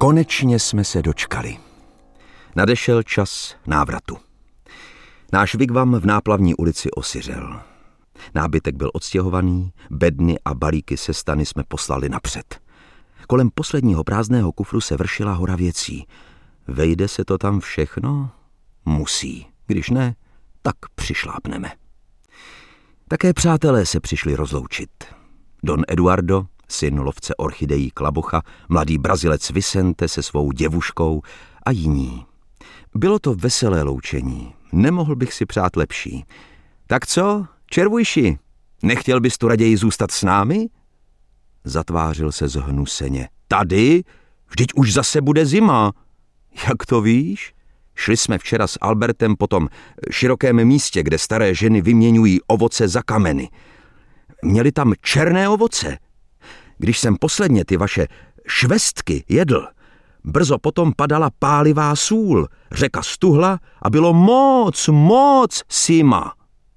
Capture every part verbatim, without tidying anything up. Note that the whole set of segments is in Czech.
Konečně jsme se dočkali. Nadešel čas návratu. Náš vigvam v Náplavní ulici osiřel. Nábytek byl odstěhovaný, bedny a balíky se stany jsme poslali napřed. Kolem posledního prázdného kufru se vršila hora věcí. Vejde se to tam všechno? Musí. Když ne, tak přišlápneme. Také přátelé se přišli rozloučit. Don Eduardo, syn lovce orchidejí Klabocha, mladý Brazilec Vicente se svou děvuškou a jiní. Bylo to veselé loučení. Nemohl bych si přát lepší. Tak co, červujši, nechtěl bys tu raději zůstat s námi? Zatvářil se zhnuseně. Tady? Vždyť už zase bude zima. Jak to víš? Šli jsme včera s Albertem po tom širokém místě, kde staré ženy vyměňují ovoce za kameny. Měli tam černé ovoce. Když jsem posledně ty vaše švestky jedl, brzo potom padala pálivá sůl, řeka stuhla a bylo moc, moc zima.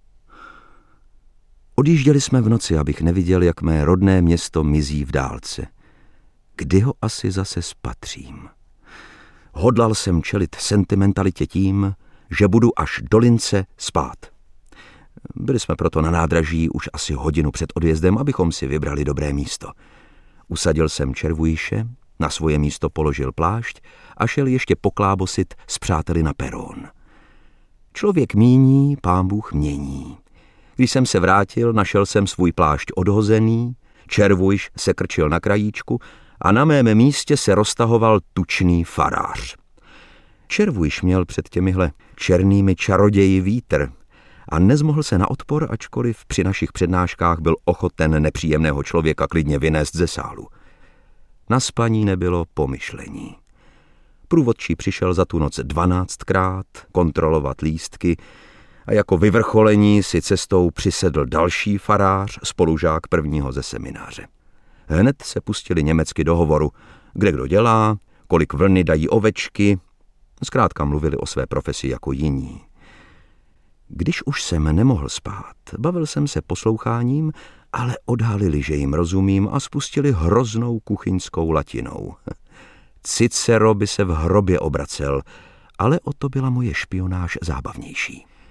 Odjížděli jsme v noci, abych neviděl, jak mé rodné město mizí v dálce. Kdy ho asi zase spatřím? Hodlal jsem čelit sentimentalitě tím, že budu až do Lince spát. Byli jsme proto na nádraží už asi hodinu před odjezdem, abychom si vybrali dobré místo. Usadil jsem červujiše, na svoje místo položil plášť a šel ještě poklábosit s přáteli na perón. Člověk míní, pán Bůh mění. Když jsem se vrátil, našel jsem svůj plášť odhozený, červujš se krčil na krajíčku a na mém místě se roztahoval tučný farář. Červujš měl před těmihle černými čaroději vítr a nezmohl se na odpor, ačkoliv při našich přednáškách byl ochoten nepříjemného člověka klidně vynést ze sálu. Na spaní nebylo pomyšlení. Průvodčí přišel za tu noc dvanáctkrát kontrolovat lístky a jako vyvrcholení si cestou přisedl další farář, spolužák prvního ze semináře. Hned se pustili německy do hovoru, kde kdo dělá, kolik vlny dají ovečky, zkrátka mluvili o své profesi jako jiní. Když už jsem nemohl spát, bavil jsem se posloucháním, ale odhalili, že jim rozumím a spustili hroznou kuchyňskou latinou. Cicero by se v hrobě obracel, ale o to byla moje špionáž zábavnější.